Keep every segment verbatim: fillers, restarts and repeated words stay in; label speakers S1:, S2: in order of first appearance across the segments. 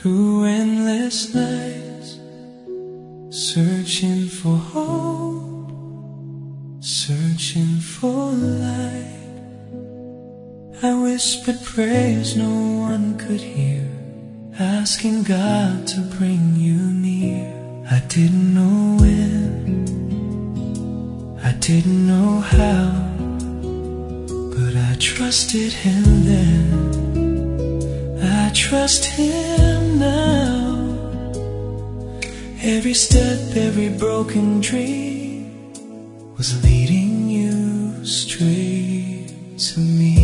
S1: through endless nights, searching for hope, searching for light. I whispered prayers no one could hear, asking God to bring you near. I didn't know when, I didn't know how, but I trusted Him then, I trust Him now. Every step, every broken dream was leading you straight to me.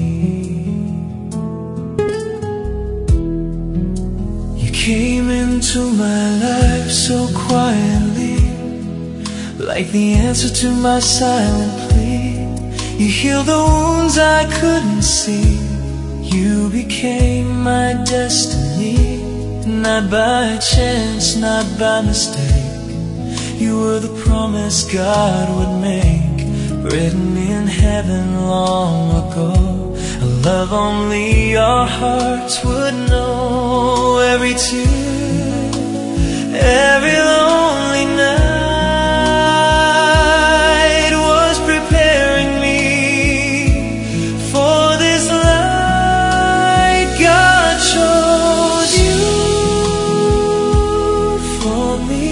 S1: You came into my life so quietly, like the answer to my silent plea. You healed the wounds I couldn't see. You became my destiny, not by chance, not by mistake. You were the promise God would make, written in heaven long ago. A love only your hearts would know. Every tear, every lonely night was preparing me for this light. God chose you for me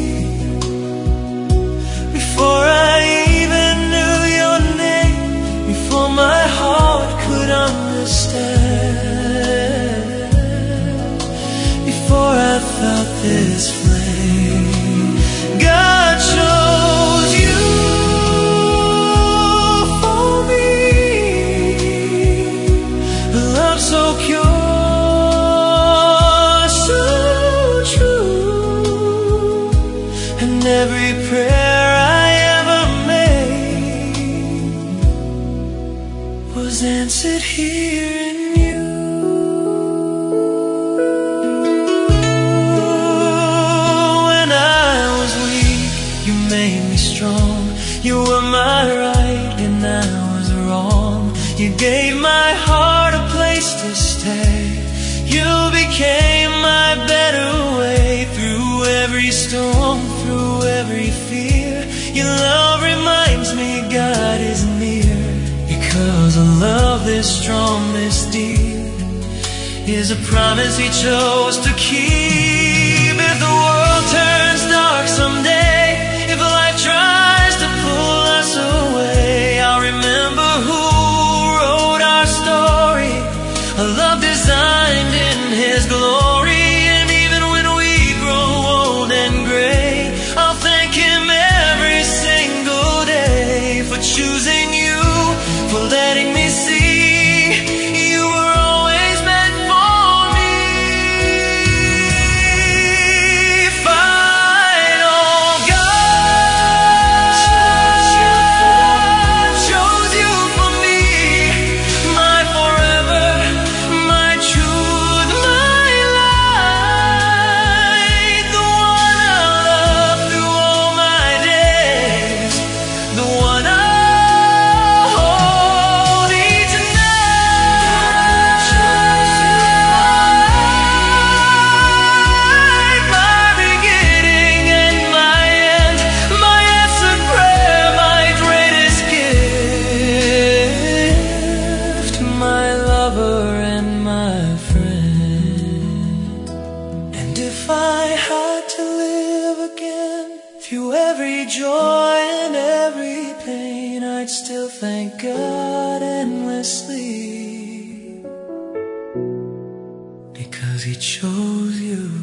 S1: before I even knew your name, before my heart could understand, before I felt this flame. God chose you for me, a love so pure, so true, and every prayer I ever made was answered here in you. When I was weak, you made me strong. You were my right and I was wrong. You gave my heart a place to stay. You became my better way through every storm, through every fear. Your love reminds me God is near, because a love this strong, this deep, is a promise He chose to keep. If the world turns dark someday, if life tries to pull us away, I'll remember who wrote our story, a love designed in His glory. And even when we grow old and gray, I'll thank Him every single day for choosing you, for letting me see you were always meant for me. Final God chose you for me, my forever, my truth, my light, the one I love through all my days, the one I hold each night. My beginning and my end, my answered prayer, my greatest gift, my lover and my friend. And if I had to live again, through every joy and every pain, I'd still thank God endlessly, because He chose you.